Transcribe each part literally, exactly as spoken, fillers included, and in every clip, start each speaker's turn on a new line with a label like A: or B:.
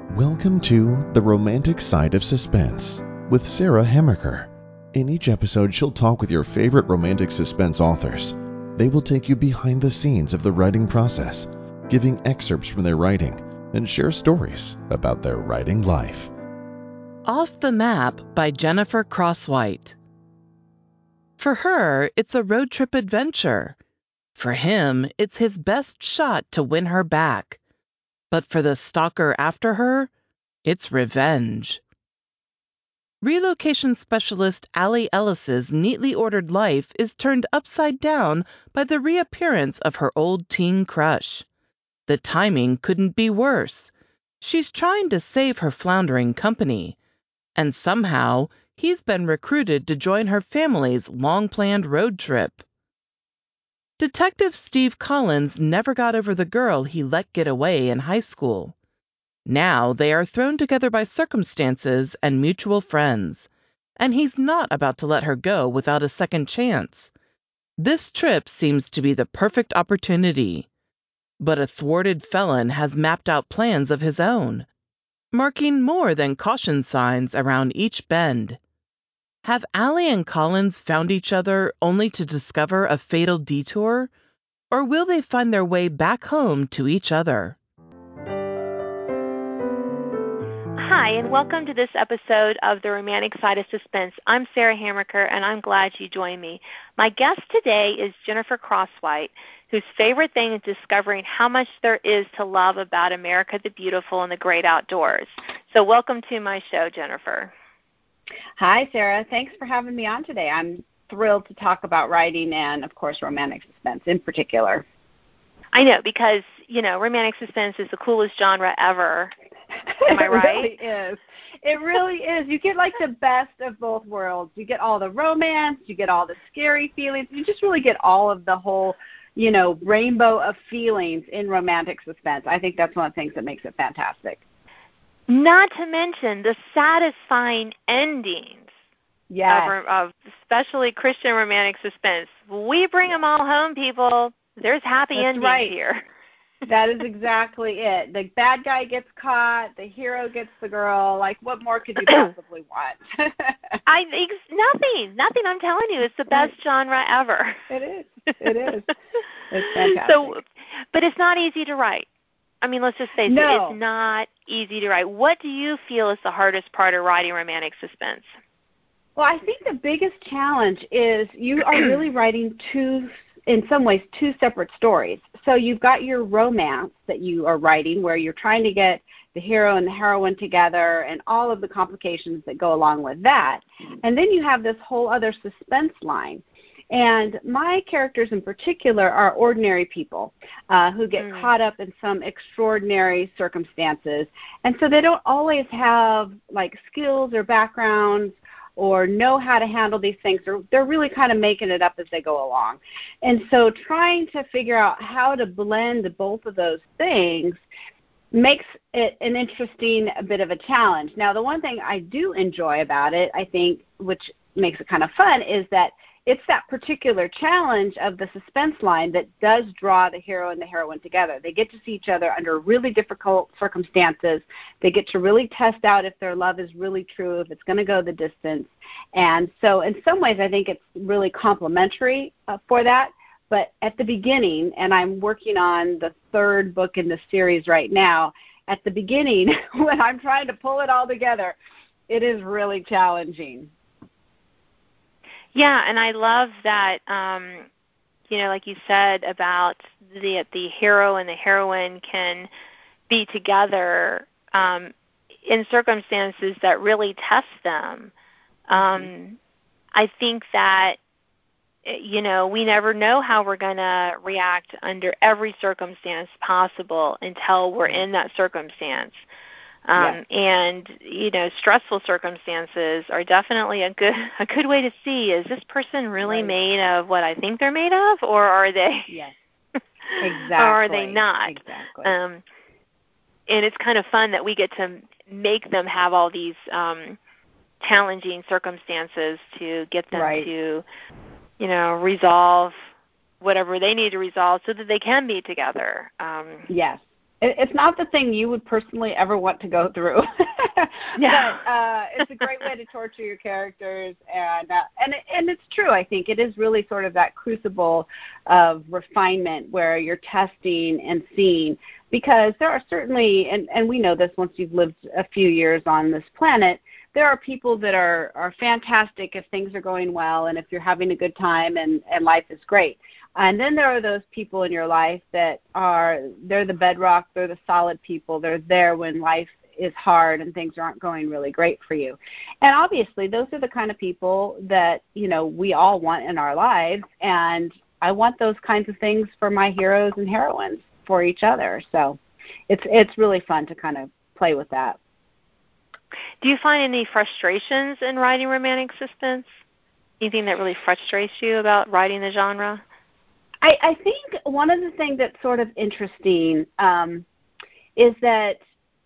A: Welcome to The Romantic Side of Suspense with Sarah Hamaker. In each episode, she'll talk with your favorite romantic suspense authors. They will take you behind the scenes of the writing process, giving excerpts from their writing, and share stories about their writing life.
B: Off the Map by Jennifer Crosswhite. For her, it's a road trip adventure. For him, it's his best shot to win her back. But for the stalker after her, it's revenge. Relocation specialist Allie Ellis's neatly ordered life is turned upside down by the reappearance of her old teen crush. The timing couldn't be worse. She's trying to save her floundering company. And somehow, he's been recruited to join her family's long-planned road trip. Detective Steve Collins never got over the girl he let get away in high school. Now they are thrown together by circumstances and mutual friends, and he's not about to let her go without a second chance. This trip seems to be the perfect opportunity. But a thwarted felon has mapped out plans of his own, marking more than caution signs around each bend. Have Allie and Collins found each other only to discover a fatal detour, or will they find their way back home to each other?
C: Hi, and welcome to this episode of The Romantic Side of Suspense. I'm Sarah Hamaker, and I'm glad you joined me. My guest today is Jennifer Crosswhite, whose favorite thing is discovering how much there is to love about America the Beautiful and the great outdoors. So welcome to my show, Jennifer.
D: Hi, Sarah. Thanks for having me on today. I'm thrilled to talk about writing and, of course, romantic suspense in particular.
C: I know, because, you know, romantic suspense is the coolest genre ever. Am I right?
D: It really is. It really is. You get like the best of both worlds. You get all the romance. You get all the scary feelings. You just really get all of the whole, you know, rainbow of feelings in romantic suspense. I think that's one of the things that makes it fantastic.
C: Not to mention the satisfying endings
D: yes.
C: of, of especially Christian romantic suspense. We bring them all home, people. There's happy
D: That's
C: endings
D: right.
C: here.
D: That is exactly it. The bad guy gets caught. The hero gets the girl. Like, what more could you possibly want?
C: I think nothing. Nothing. I'm telling you, it's the best
D: right.
C: genre ever.
D: It is. It is. It's fantastic.
C: So, but it's not easy to write. I mean, let's just face
D: no.
C: it, it's not easy to write. What do you feel is the hardest part of writing romantic suspense?
D: Well, I think the biggest challenge is you are really writing two, in some ways, two separate stories. So you've got your romance that you are writing where you're trying to get the hero and the heroine together and all of the complications that go along with that. And then you have this whole other suspense line. And my characters in particular are ordinary people uh, who get mm. caught up in some extraordinary circumstances. And so they don't always have, like, skills or backgrounds or know how to handle these things. They're, they're really kind of making it up as they go along. And so trying to figure out how to blend both of those things makes it an interesting bit of a challenge. Now, the one thing I do enjoy about it, I think, which makes it kind of fun, is that it's that particular challenge of the suspense line that does draw the hero and the heroine together. They get to see each other under really difficult circumstances. They get to really test out if their love is really true, if it's going to go the distance. And so in some ways, I think it's really complementary uh, for that. But at the beginning, and I'm working on the third book in the series right now, at the beginning, when I'm trying to pull it all together, it is really challenging.
C: Yeah, and I love that, um, you know, like you said about the the hero and the heroine can be together um, in circumstances that really test them. Um, mm-hmm. I think that, you know, we never know how we're going to react under every circumstance possible until we're in that circumstance. Um, yeah. And, you know, stressful circumstances are definitely a good a good way to see, is this person really right. made of what I think they're made of, or are they,
D: yes. exactly.
C: or are they not?
D: Exactly.
C: Um, and it's kind of fun that we get to make them have all these um, challenging circumstances to get them
D: right.
C: to, you know, resolve whatever they need to resolve so that they can be together. Um,
D: yes. it, it's not the thing you would personally ever want to go through.
C: Yeah.
D: But uh, it's a great way to torture your characters, and uh, and it, and it's true. I think it is really sort of that crucible of refinement where you're testing and seeing, because there are certainly, and, and we know this once you've lived a few years on this planet, there are people that are, are fantastic if things are going well and if you're having a good time and, and life is great. And then there are those people in your life that are, they're the bedrock, they're the solid people, they're there when life is hard and things aren't going really great for you. And obviously those are the kind of people that, you know, we all want in our lives, and I want those kinds of things for my heroes and heroines, for each other. So it's it's really fun to kind of play with that.
C: Do you find any frustrations in writing romantic suspense? Anything that really frustrates you about writing the genre?
D: I, I think one of the things that's sort of interesting um, is that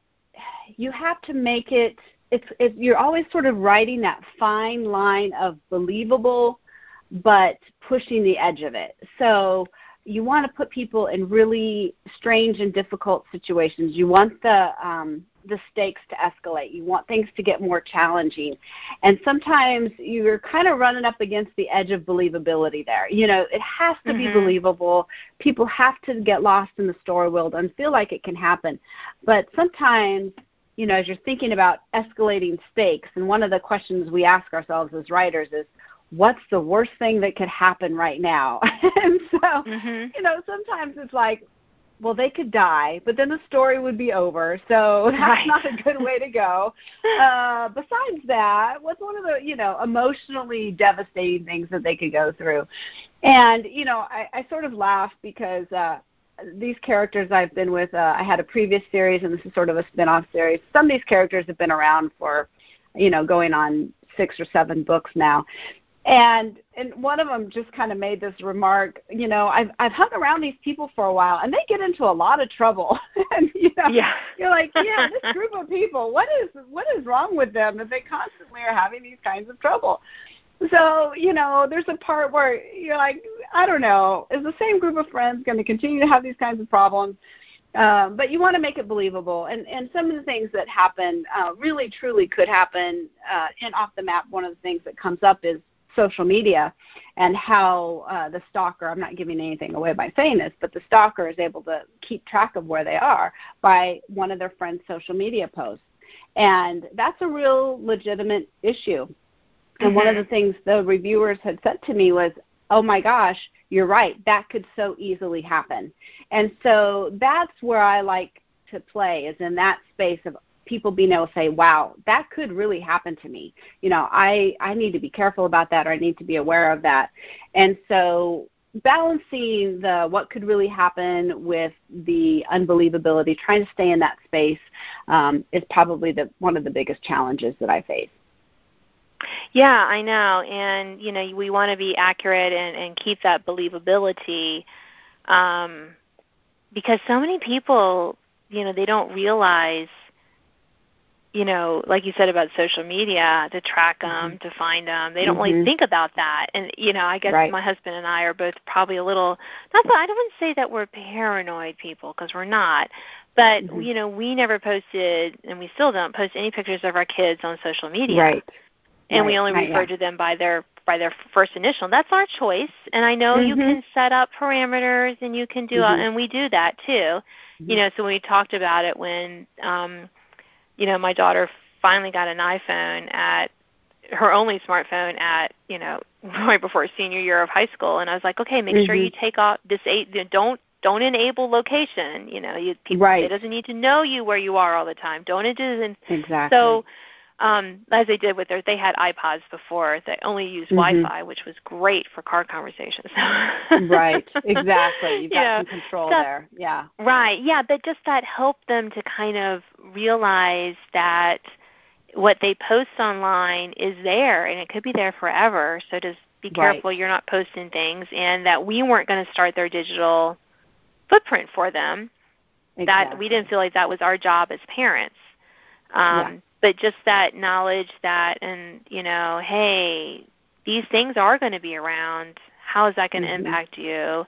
D: you have to make it, it's, it's, you're always sort of writing that fine line of believable but pushing the edge of it. So you want to put people in really strange and difficult situations. You want the um, the stakes to escalate. You want things to get more challenging. And sometimes you're kind of running up against the edge of believability there. You know, it has to mm-hmm. be believable. People have to get lost in the story world and feel like it can happen. But sometimes, you know, as you're thinking about escalating stakes, and one of the questions we ask ourselves as writers is, what's the worst thing that could happen right now? And so, mm-hmm. you know, sometimes it's like, well, they could die, but then the story would be over. So that's right. not a good way to go. Uh, besides that, what's one of the, you know, emotionally devastating things that they could go through? And, you know, I, I sort of laugh because uh, these characters I've been with, uh, I had a previous series, and this is sort of a spin-off series. Some of these characters have been around for, you know, going on six or seven books now. And and one of them just kind of made this remark, you know, I've I've hung around these people for a while, and they get into a lot of trouble. And you know,
C: yeah.
D: you're like, yeah, this group of people, what is what is wrong with them that they constantly are having these kinds of trouble? So, you know, there's a part where you're like, I don't know, is the same group of friends going to continue to have these kinds of problems? Um, but you want to make it believable. And, and some of the things that happen uh, really, truly could happen uh, in Off the Map. One of the things that comes up is social media and how uh, the stalker, I'm not giving anything away by saying this, but the stalker is able to keep track of where they are by one of their friends' social media posts. And that's a real legitimate issue. And mm-hmm. one of the things the reviewers had said to me was, oh my gosh, you're right, that could so easily happen. And so that's where I like to play, is in that space of people being able to say, wow, that could really happen to me. You know, I, I need to be careful about that, or I need to be aware of that. And so balancing the what could really happen with the unbelievability, trying to stay in that space um, is probably the one of the biggest challenges that I face.
C: Yeah, I know. And, you know, we want to be accurate and, and keep that believability um, because so many people, you know, they don't realize, you know, like you said about social media, to track them, mm-hmm. to find them. They don't mm-hmm. really think about that. And, you know, I guess right. my husband and I are both probably a little, not that, I wouldn't say that we're paranoid people, because we're not. But, mm-hmm. you know, we never posted, and we still don't post any pictures of our kids on social media.
D: Right.
C: And
D: right.
C: we only
D: right,
C: refer
D: yeah.
C: to them by their by their first initial. That's our choice. And I know mm-hmm. you can set up parameters, and you can do, mm-hmm. and we do that too. Mm-hmm. You know, so when we talked about it when, um, you know, my daughter finally got an iPhone at her only smartphone at, you know, right before senior year of high school, and I was like, okay, make mm-hmm. sure you take off this eight. Don't don't enable location. You know, you people
D: right.
C: it doesn't need to know you where you are all the time. Don't it do
D: exactly.
C: So, um, as they did with their, they had iPods before that only used mm-hmm. Wi-Fi, which was great for car conversations.
D: Right, exactly. You've got
C: you know,
D: some control
C: so,
D: there. Yeah.
C: Right, yeah, but just that helped them to kind of realize that what they post online is there, and it could be there forever. So just be careful
D: right.
C: you're not posting things, and that we weren't going to start their digital footprint for them.
D: Exactly.
C: That we didn't feel like that was our job as parents. Um,
D: yeah.
C: But just that knowledge that, and, you know, hey, these things are going to be around. How is that going to mm-hmm. impact you?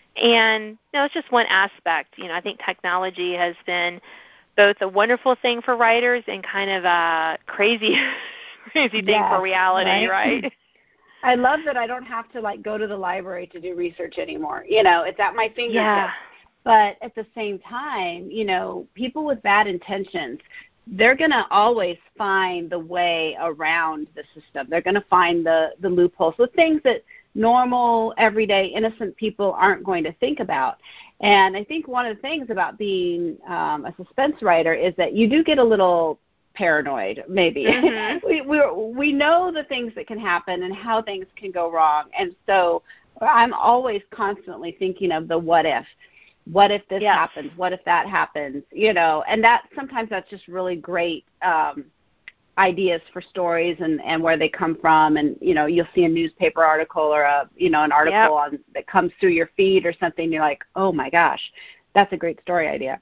C: And you know, it's just one aspect. You know, I think technology has been both a wonderful thing for writers and kind of a crazy, crazy thing
D: yes,
C: for reality,
D: right?
C: right?
D: I love that I don't have to like go to the library to do research anymore. You know, it's at my fingertips.
C: Yeah.
D: But at the same time, you know, people with bad intentions, they're going to always find the way around the system. They're going to find the, the loopholes, the things that normal, everyday, innocent people aren't going to think about. And I think one of the things about being um, a suspense writer is that you do get a little paranoid, maybe. Mm-hmm. we we we know the things that can happen and how things can go wrong. And so I'm always constantly thinking of the what if. What if this yes. happens? What if that happens? You know, and that sometimes that's just really great um, ideas for stories and, and where they come from. And, you know, you'll see a newspaper article or, a you know, an article yep. on that comes through your feed or something. You're like, oh, my gosh, that's a great story idea.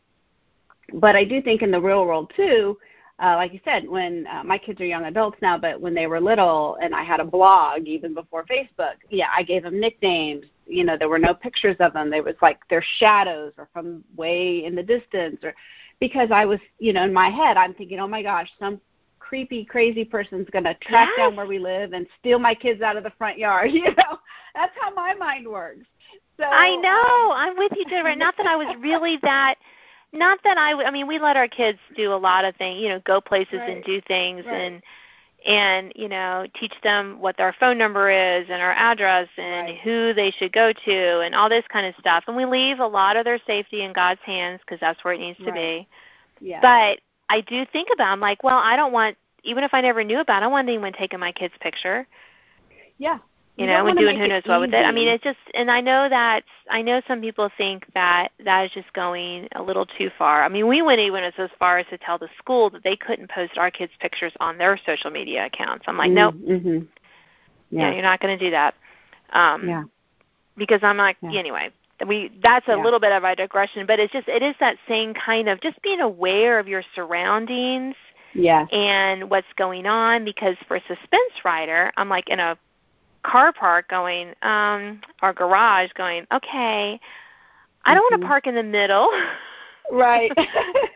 D: But I do think in the real world, too, uh, like you said, when uh, my kids are young adults now, but when they were little and I had a blog even before Facebook, yeah, I gave them nicknames. You know, there were no pictures of them. They was like their shadows or from way in the distance, or because I was, you know, in my head, I'm thinking, oh my gosh, some creepy, crazy person's going to track yes. down where we live and steal my kids out of the front yard. You know, that's how my mind works. So
C: I know.
D: Um,
C: I'm with you, Jennifer. Not that I was really that. Not that I. I mean, we let our kids do a lot of things. You know, go places
D: right.
C: and do things
D: right.
C: and. and, you know, teach them what their phone number is and our address and
D: right.
C: who they should go to and all this kind of stuff. And we leave a lot of their safety in God's hands because that's where it needs to
D: right.
C: be.
D: Yeah.
C: But I do think about it. I'm like, well, I don't want, even if I never knew about it, I don't want anyone taking my kid's picture.
D: Yeah.
C: You, you know, and doing who knows what with it. I mean, it's just, and I know that, I know some people think that that is just going a little too far. I mean, we went even as far as to tell the school that they couldn't post our kids' pictures on their social media accounts. I'm like, nope,
D: mm-hmm. yeah.
C: you know, you're not going to do that. Um,
D: yeah.
C: Because I'm like, yeah. anyway, we that's a
D: yeah.
C: little bit of a digression, but it's just, it is that same kind of just being aware of your surroundings
D: yeah.
C: and what's going on. Because for a suspense writer, I'm like in a car park going, um, or garage going, okay, I don't mm-hmm. want to park in the middle.
D: Right.
C: I'm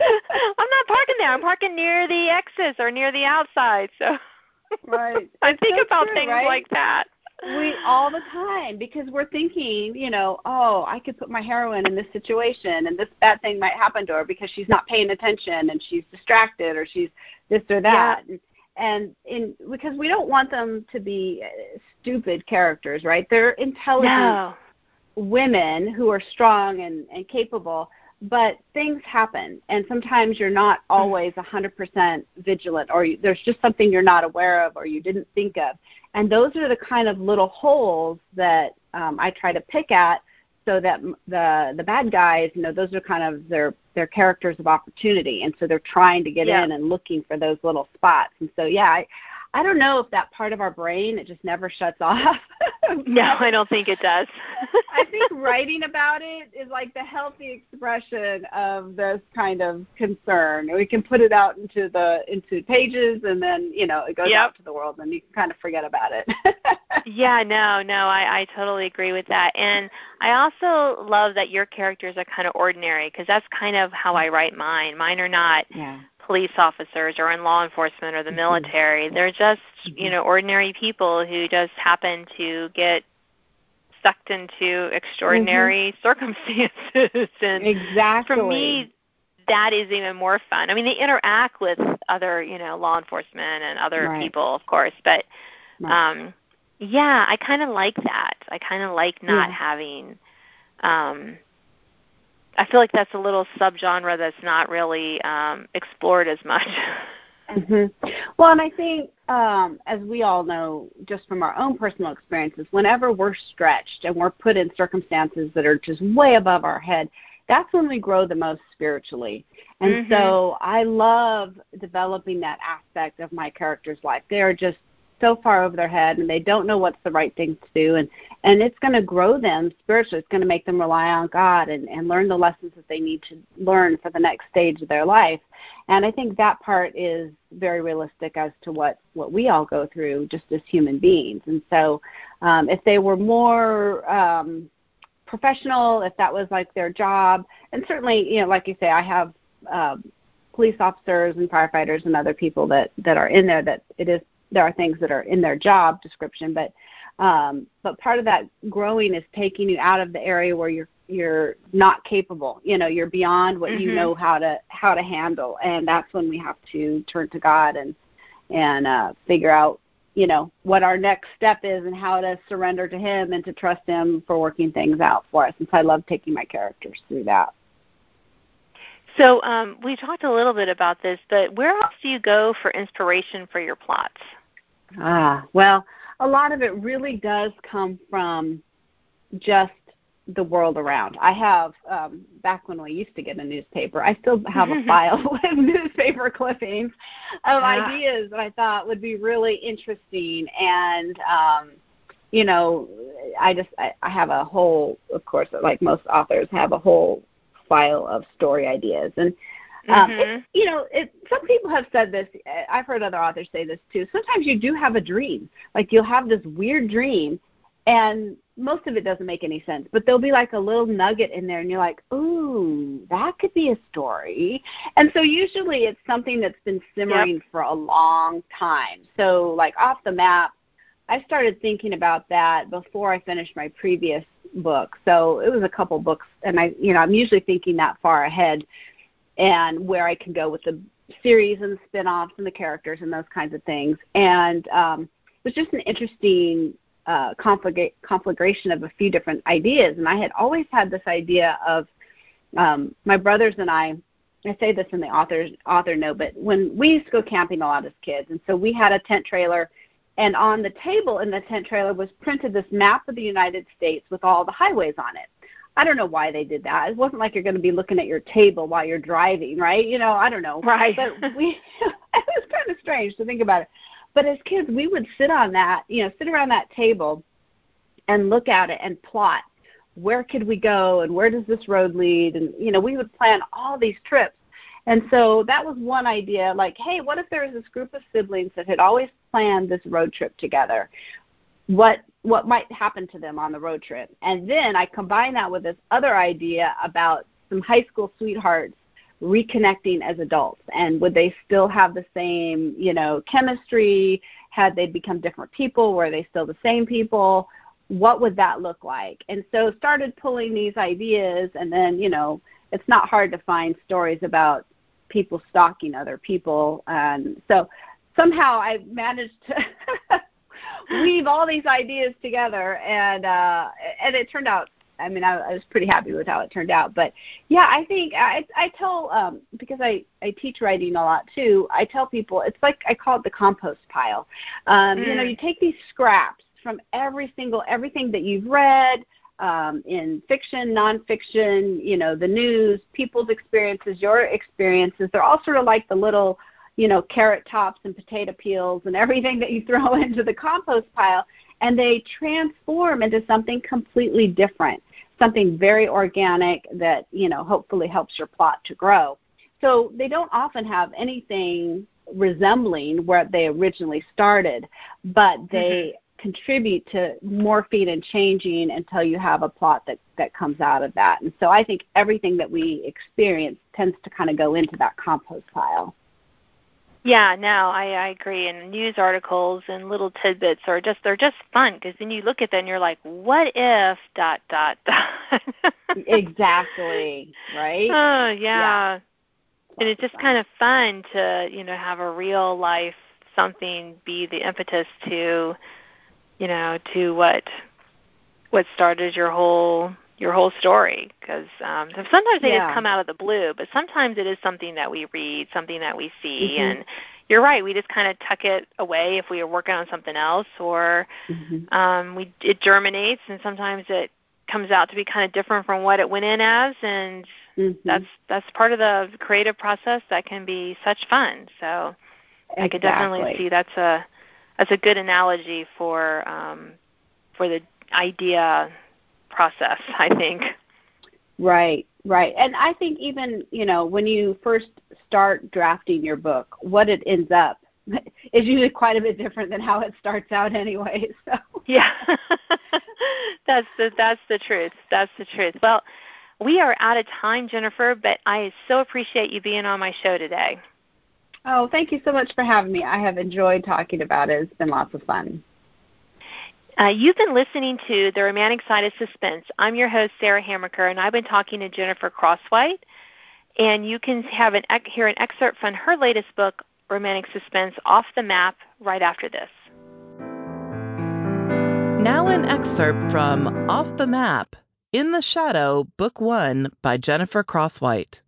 C: not parking there. I'm parking near the exits or near the outside. So
D: right.
C: I think
D: so
C: about
D: true,
C: things
D: right?
C: like that.
D: We all the time because we're thinking, you know, oh, I could put my heroine in this situation and this bad thing might happen to her because she's not paying attention and she's distracted or she's this or that. Yeah. And in because we don't want them to be stupid characters, right? They're intelligent
C: no.
D: women who are strong and, and capable, but things happen. And sometimes you're not always one hundred percent vigilant, or you, there's just something you're not aware of or you didn't think of. And those are the kind of little holes that um, I try to pick at so that the the bad guys, you know, those are kind of their their characters of opportunity, and so they're trying to get yeah. in and looking for those little spots. And so, yeah, I, I don't know if that part of our brain, it just never shuts off.
C: No, I don't think it does.
D: I think writing about it is like the healthy expression of this kind of concern. We can put it out into the into pages, and then, you know, it goes
C: yep.
D: out to the world, and you can kind of forget about it.
C: Yeah, no, no, I, I totally agree with that. And I also love that your characters are kind of ordinary, because that's kind of how I write mine. Mine are not yeah. police officers or in law enforcement or the military. Mm-hmm. They're just, mm-hmm. you know, ordinary people who just happen to get sucked into extraordinary mm-hmm. circumstances. And
D: exactly.
C: for me, that is even more fun. I mean, they interact with other, you know, law enforcement and other
D: right.
C: people, of course, but
D: right.
C: um, yeah, I kind of like that. I kind of like not
D: yeah.
C: having um, – I feel like that's a little subgenre that's not really um, explored as much.
D: Mm-hmm. Well, and I think, um, as we all know, just from our own personal experiences, whenever we're stretched and we're put in circumstances that are just way above our head, that's when we grow the most spiritually. And mm-hmm. so I love developing that aspect of my character's life. They are just so far over their head, and they don't know what's the right thing to do, and, and it's going to grow them spiritually. It's going to make them rely on God and, and learn the lessons that they need to learn for the next stage of their life. And I think that part is very realistic as to what, what we all go through just as human beings. And so um, if they were more um, professional, if that was like their job. And certainly, you know, like you say, I have um, police officers and firefighters and other people that, that are in there that it is, there are things that are in their job description, but um, but part of that growing is taking you out of the area where you're you're not capable. You know, you're beyond what mm-hmm. you know how to how to handle, and that's when we have to turn to God and and uh, figure out, you know, what our next step is and how to surrender to Him and to trust Him for working things out for us. And so I love taking my characters through that.
C: So um, we talked a little bit about this, but where else do you go for inspiration for your plots?
D: Ah, well, a lot of it really does come from just the world around. I have, um, back when we used to get a newspaper, I still have a file with newspaper clippings of ah. ideas that I thought would be really interesting. And, um, you know, I just, I, I have a whole, of course, like most authors, have a whole file of story ideas. And, um, mm-hmm. it, you know, it, some people have said this. I've heard other authors say this too. Sometimes you do have a dream. Like you'll have this weird dream, and most of it doesn't make any sense, but there'll be like a little nugget in there, and you're like, ooh, that could be a story. And so usually it's something that's been simmering yep. for a long time. So like Off the Map, I started thinking about that before I finished my previous book. So it was a couple books, and I, you know, I'm usually thinking that far ahead and where I can go with the series and the spin-offs and the characters and those kinds of things. And um, it was just an interesting uh, conflag- conflagration of a few different ideas. And I had always had this idea of um, my brothers and I, I say this in the author's, author note, but when we used to go camping a lot as kids, and so we had a tent trailer, and on the table in the tent trailer was printed this map of the United States with all the highways on it. I don't know why they did that. It wasn't like you're going to be looking at your table while you're driving, right? You know, I don't know.
C: Right.
D: But we, it was kind of strange to think about it. But as kids, we would sit on that, you know, sit around that table and look at it and plot. Where could we go, and where does this road lead? And, you know, we would plan all these trips. And so that was one idea, like, hey, what if there was this group of siblings that had always planned this road trip together? What what might happen to them on the road trip? And then I combine that with this other idea about some high school sweethearts reconnecting as adults, and would they still have the same, you know, chemistry? Had they become different people? Were they still the same people? What would that look like? And so started pulling these ideas, and then, you know, it's not hard to find stories about people stalking other people. And so somehow I managed to weave all these ideas together, and uh, and it turned out, I mean, I, I was pretty happy with how it turned out. But, yeah, I think I, I tell, um, because I, I teach writing a lot too, I tell people it's like I call it the compost pile. Um, mm. You know, you take these scraps from every single, everything that you've read, um, in fiction, nonfiction, you know, the news, people's experiences, your experiences. They're all sort of like the little, you know, carrot tops and potato peels and everything that you throw into the compost pile, and they transform into something completely different, something very organic that, you know, hopefully helps your plot to grow. So they don't often have anything resembling where they originally started, but they mm-hmm. contribute to morphing and changing until you have a plot that, that comes out of that. And so I think everything that we experience tends to kind of go into that compost pile.
C: Yeah, no, I, I agree. And news articles and little tidbits are just, they're just fun, because then you look at them and you're like, what if, dot, dot, dot.
D: Exactly, right?
C: Oh, yeah.
D: yeah.
C: And it's just kind of fun to, you know, have a real life something be the impetus to, you know, to what what started your whole your whole story. Because um, sometimes they yeah. just come out of the blue, but sometimes it is something that we read, something that we see, mm-hmm. and you're right, we just kind of tuck it away if we are working on something else, or mm-hmm. um, we it germinates, and sometimes it comes out to be kind of different from what it went in as, and mm-hmm. that's that's part of the creative process that can be such fun. So exactly. I could definitely see that's a that's a good analogy for um, for the idea process, I think.
D: Right, right. And I think even, you know, when you first start drafting your book, what it ends up is usually quite a bit different than how it starts out anyway. So
C: yeah, that's the that's the truth. That's the truth. Well, we are out of time, Jennifer, but I so appreciate you being on my show today.
D: Oh, thank you so much for having me. I have enjoyed talking about it. It's been lots of fun.
C: Uh, you've been listening to The Romantic Side of Suspense. I'm your host, Sarah Hammaker, and I've been talking to Jennifer Crosswhite. And you can have an, hear an excerpt from her latest book, Romantic Suspense, Off the Map, right after this.
B: Now an excerpt from Off the Map, In the Shadow, Book One by Jennifer Crosswhite.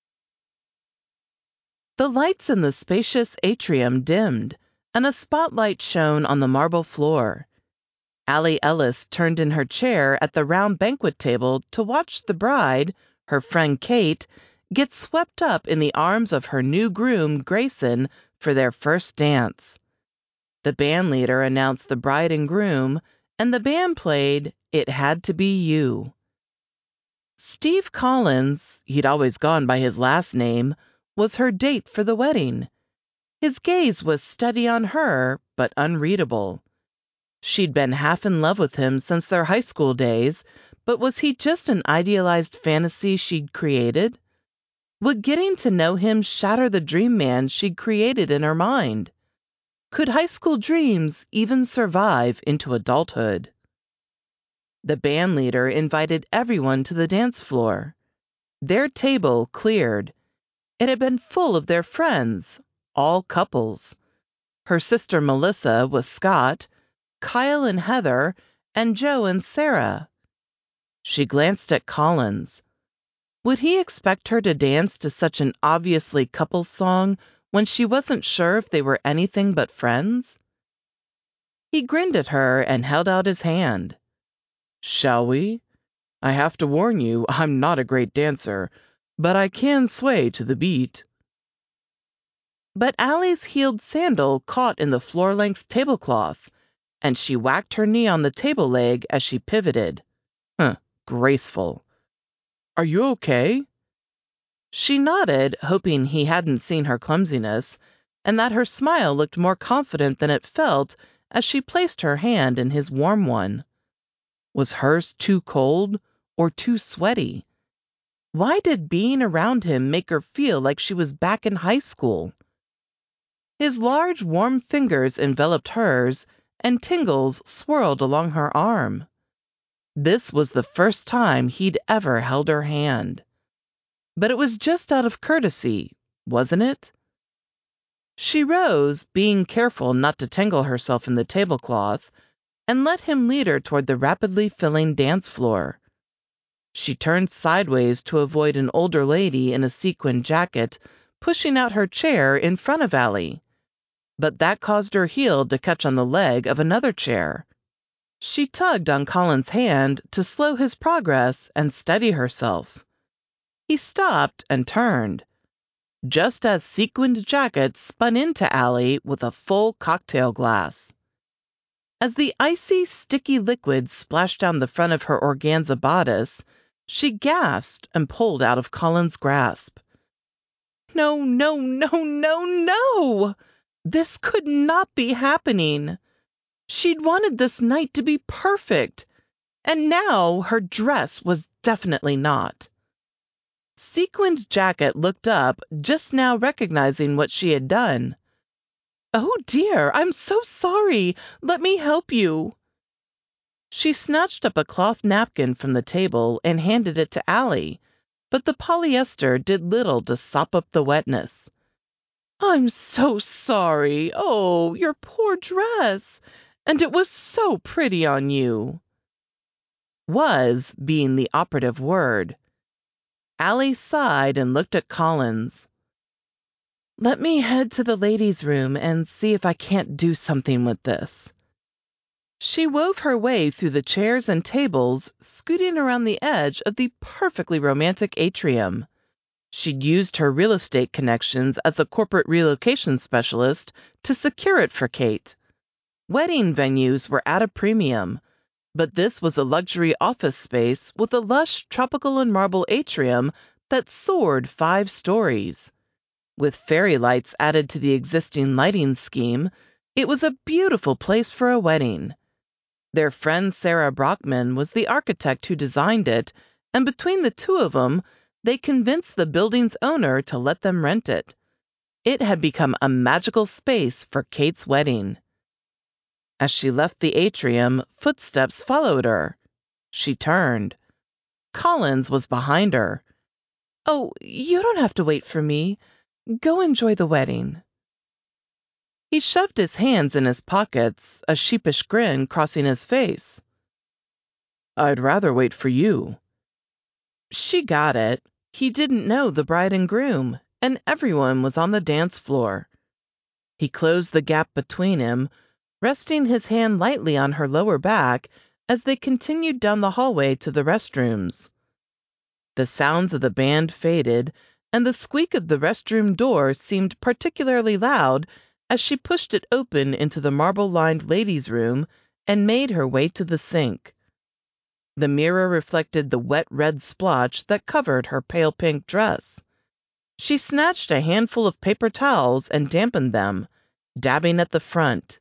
B: The lights in the spacious atrium dimmed, and a spotlight shone on the marble floor. Allie Ellis turned in her chair at the round banquet table to watch the bride, her friend Kate, get swept up in the arms of her new groom, Grayson, for their first dance. The band leader announced the bride and groom, and the band played It Had to Be You. Steve Collins, he'd always gone by his last name, was her date for the wedding. His gaze was steady on her, but unreadable. She'd been half in love with him since their high school days, but was he just an idealized fantasy she'd created? Would getting to know him shatter the dream man she'd created in her mind? Could high school dreams even survive into adulthood? The band leader invited everyone to the dance floor. Their table cleared. It had been full of their friends, all couples. Her sister Melissa was Scott, Kyle and Heather, and Joe and Sarah. She glanced at Collins. Would he expect her to dance to such an obviously couples song when she wasn't sure if they were anything but friends? He grinned at her and held out his hand. Shall we? I have to warn you, I'm not a great dancer, but I can sway to the beat. But Allie's heeled sandal caught in the floor-length tablecloth, and she whacked her knee on the table leg as she pivoted. Huh, graceful. Are you okay? She nodded, hoping he hadn't seen her clumsiness, and that her smile looked more confident than it felt as she placed her hand in his warm one. Was hers too cold or too sweaty? Why did being around him make her feel like she was back in high school? His large, warm fingers enveloped hers, and tingles swirled along her arm. This was the first time he'd ever held her hand. But it was just out of courtesy, wasn't it? She rose, being careful not to tangle herself in the tablecloth, and let him lead her toward the rapidly filling dance floor. She turned sideways to avoid an older lady in a sequined jacket pushing out her chair in front of Allie. But that caused her heel to catch on the leg of another chair. She tugged on Colin's hand to slow his progress and steady herself. He stopped and turned, just as Sequined Jacket spun into Allie with a full cocktail glass. As the icy, sticky liquid splashed down the front of her organza bodice, she gasped and pulled out of Colin's grasp. No, no, no, no, no! This could not be happening. She'd wanted this night to be perfect, and now her dress was definitely not. Sequined Jacket looked up, just now recognizing what she had done. Oh dear, I'm so sorry. Let me help you. She snatched up a cloth napkin from the table and handed it to Allie, but the polyester did little to sop up the wetness. I'm so sorry. Oh, your poor dress. And it was so pretty on you. Was being the operative word. Allie sighed and looked at Collins. Let me head to the ladies' room and see if I can't do something with this. She wove her way through the chairs and tables, scooting around the edge of the perfectly romantic atrium. She'd used her real estate connections as a corporate relocation specialist to secure it for Kate. Wedding venues were at a premium, but this was a luxury office space with a lush tropical and marble atrium that soared five stories. With fairy lights added to the existing lighting scheme, it was a beautiful place for a wedding. Their friend Sarah Brockman was the architect who designed it, and between the two of them, they convinced the building's owner to let them rent it. It had become a magical space for Kate's wedding. As she left the atrium, footsteps followed her. She turned. Collins was behind her. "Oh, you don't have to wait for me. Go enjoy the wedding." He shoved his hands in his pockets, a sheepish grin crossing his face. "I'd rather wait for you." She got it. He didn't know the bride and groom, and everyone was on the dance floor. He closed the gap between him, resting his hand lightly on her lower back as they continued down the hallway to the restrooms. The sounds of the band faded, and the squeak of the restroom door seemed particularly loud as she pushed it open into the marble-lined ladies' room and made her way to the sink. The mirror reflected the wet red splotch that covered her pale pink dress. She snatched a handful of paper towels and dampened them, dabbing at the front.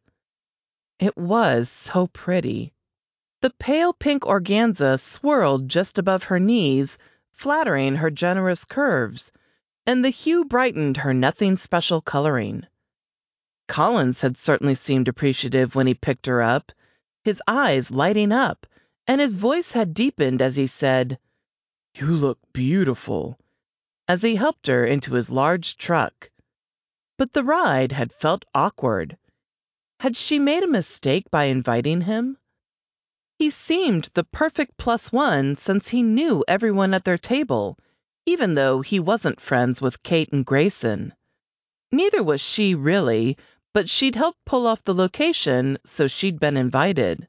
B: It was so pretty. The pale pink organza swirled just above her knees, flattering her generous curves, and the hue brightened her nothing special coloring. Collins had certainly seemed appreciative when he picked her up, his eyes lighting up, and his voice had deepened as he said, "You look beautiful," as he helped her into his large truck. But the ride had felt awkward. Had she made a mistake by inviting him? He seemed the perfect plus one since he knew everyone at their table, even though he wasn't friends with Kate and Grayson. Neither was she really, but she'd helped pull off the location, so she'd been invited.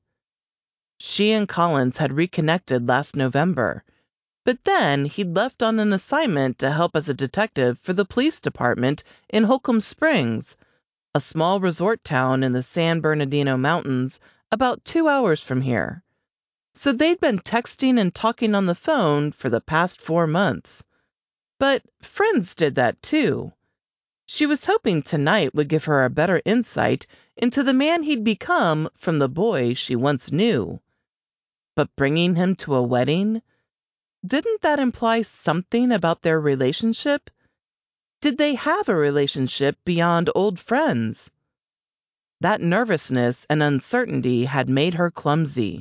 B: She and Collins had reconnected last November, but then he'd left on an assignment to help as a detective for the police department in Holcomb Springs, a small resort town in the San Bernardino Mountains about two hours from here. So they'd been texting and talking on the phone for the past four months. But friends did that too. She was hoping tonight would give her a better insight into the man he'd become from the boy she once knew. But bringing him to a wedding? Didn't that imply something about their relationship? Did they have a relationship beyond old friends? That nervousness and uncertainty had made her clumsy.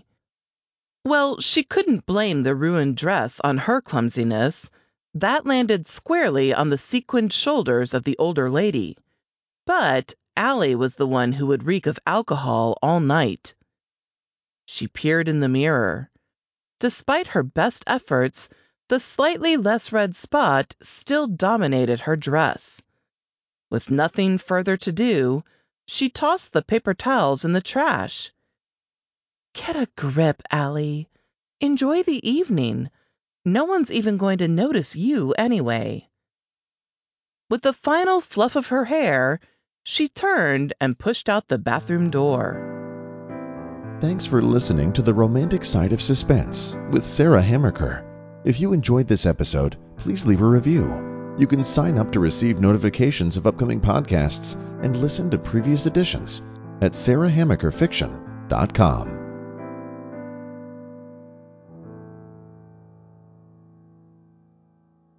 B: Well, she couldn't blame the ruined dress on her clumsiness. That landed squarely on the sequined shoulders of the older lady. But Allie was the one who would reek of alcohol all night. She peered in the mirror. Despite her best efforts, the slightly less red spot still dominated her dress. With nothing further to do, she tossed the paper towels in the trash. Get a grip, Allie. Enjoy the evening. No one's even going to notice you anyway. With the final fluff of her hair, she turned and pushed out the bathroom door.
A: Thanks for listening to The Romantic Side of Suspense with Sarah Hammaker. If you enjoyed this episode, please leave a review. You can sign up to receive notifications of upcoming podcasts and listen to previous editions at sarah hammaker fiction dot com.